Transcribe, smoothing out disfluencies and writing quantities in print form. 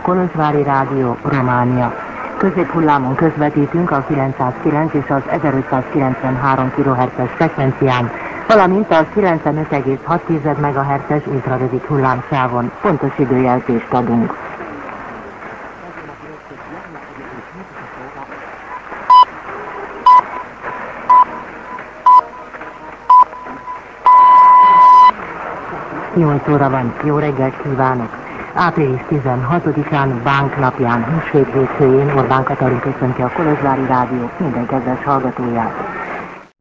Kolozsvári Rádió, Románia. Középhullámon közvetítünk a 909 és az 1593 kHz-es frekvencián, valamint a 95,6 MHz-es ultrarövid hullámsávon. Pontos időjelzést adunk. Nyolc óra van, jó reggelt kívánok! Április 16-án, Bánknapján, húsvét hétfőjén Orbán Katalin köszönti a Kolozsvári Rádió minden kedves hallgatóját.